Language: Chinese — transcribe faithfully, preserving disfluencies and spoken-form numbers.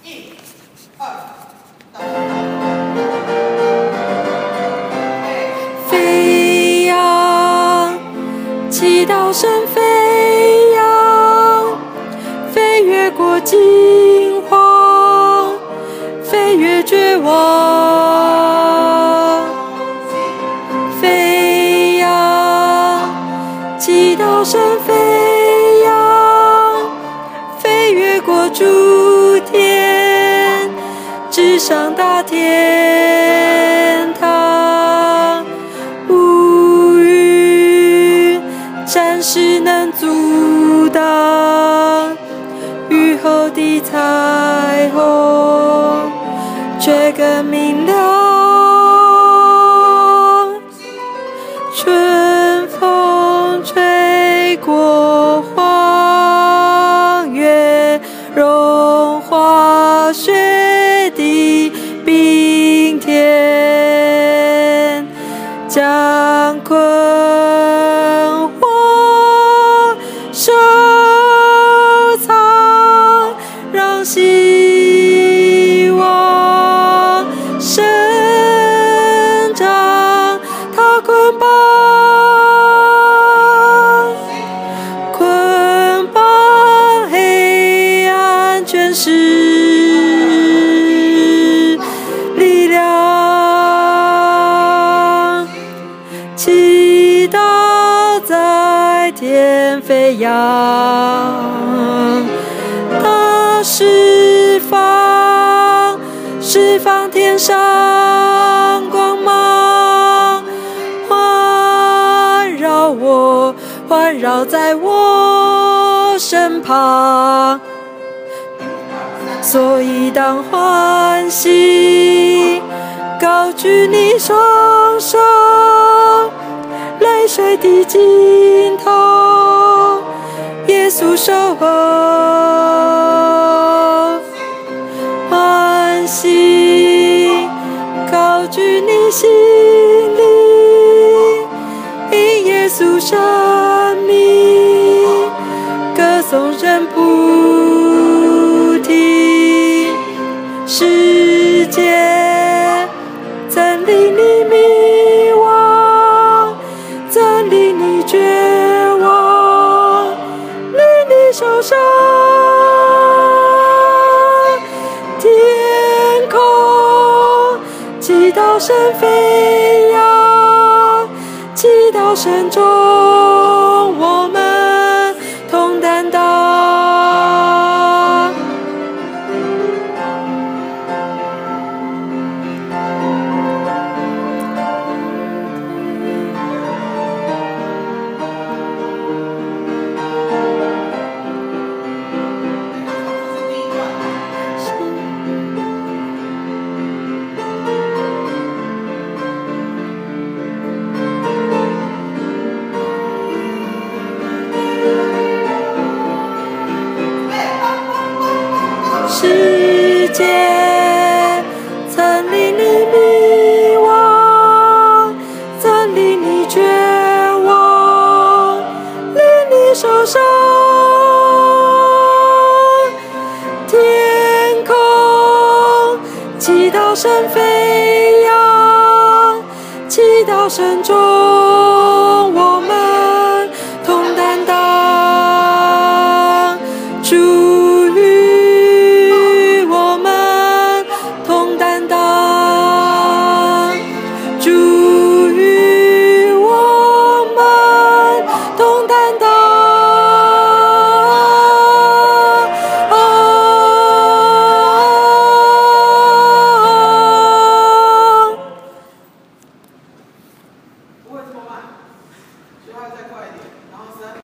飞扬，祈祷声飞扬，飞越过惊慌，飞越绝望。飞扬，祈祷声飞扬，飞越过诸天，直上大天堂。乌云暂时能阻挡雨后的彩虹，却更明亮。春风吹过荒原，融化雪的冰天，将困惑收藏，让希望生长。它捆绑，捆绑黑暗权势力量，祈祷在天飞扬，它释放，释放天上光芒，环绕我，环绕在我身旁。所以当欢喜高举你双手，泪水的尽头，耶稣守候。欢喜高举你心里，因耶稣生命，歌颂神不停。世界曾令你迷惘，曾令你绝望，令你受伤。天空祈祷声飞扬，祈祷声中我们同担当。世界曾令你迷惘，曾令你绝望，令你受伤。天空祈祷声飞扬，祈祷声中